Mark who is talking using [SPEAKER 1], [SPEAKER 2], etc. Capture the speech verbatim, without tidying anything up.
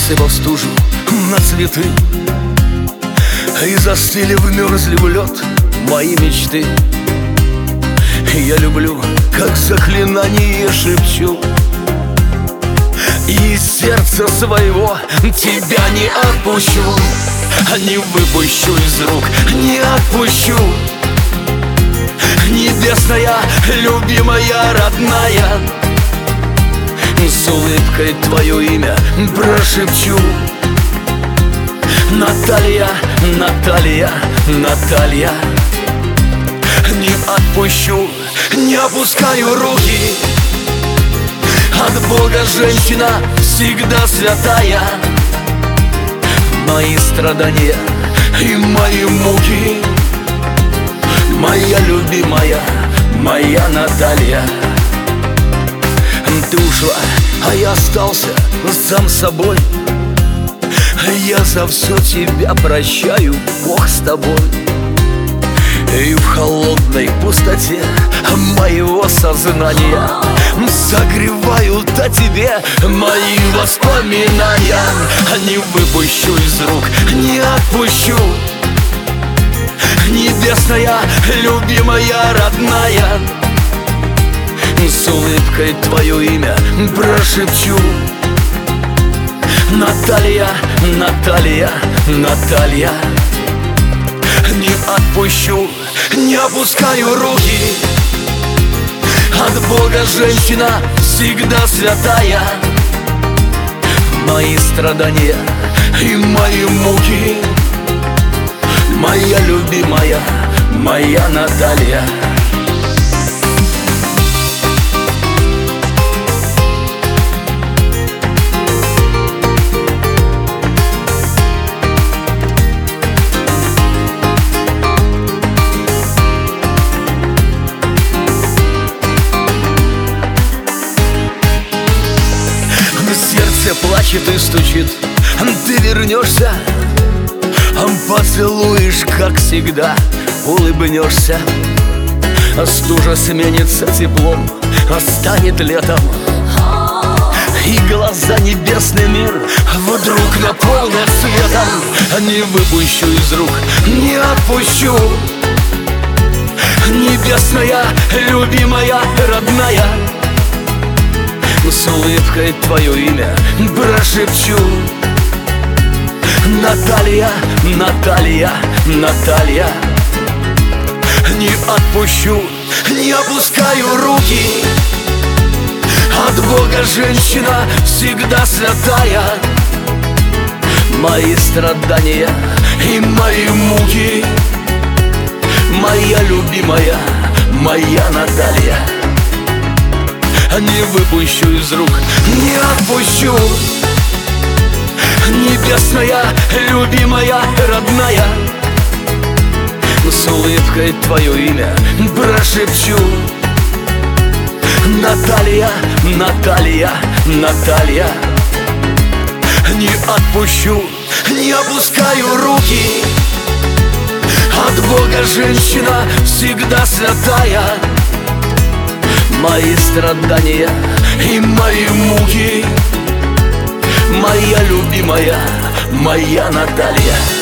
[SPEAKER 1] осыпал стужу на цветы, и застыли, вмерзли в лед мои мечты. Я люблю, как заклинание шепчу, и из сердца своего тебя не отпущу. Не выпущу из рук, не отпущу. Небесная, любимая, родная, с улыбкой твое имя прошепчу. Наталья, Наталья, Наталья. Не отпущу, не опускаю руки. От Бога женщина всегда святая. Мои страдания и мои муки, моя любимая, моя Наталья. Ты ушла, а я остался сам собой. Я за все тебя прощаю, Бог с тобой. И в холодной пустоте моего сознания согревают о тебе мои воспоминания. Не выпущу из рук, не отпущу. Небесная, любимая, родная, с улыбкой твое имя прошепчу. Наталья, Наталья, Наталья. Не отпущу, не опускаю руки. От Бога женщина всегда святая. Мои страдания и мои муки, моя любимая, моя Наталья. Сердце плачет и стучит, ты вернешься, поцелуешь, как всегда, улыбнешься. Стужа сменится теплом, станет летом, и глаза небесный мир вдруг наполнят светом. Не выпущу из рук, не отпущу. Небесная, любимая, родная, с улыбкой твое имя прошепчу. Наталья, Наталья, Наталья. Не отпущу, не опускаю руки. От Бога женщина всегда святая. Мои страдания и мои муки, моя любимая, моя Наталья. Не выпущу из рук, не отпущу. Небесная, любимая, родная, с улыбкой твое имя прошепчу. Наталья, Наталья, Наталья. Не отпущу, не опускаю руки. От Бога женщина всегда святая. Мои страдания и мои муки, моя любимая, моя Наталья.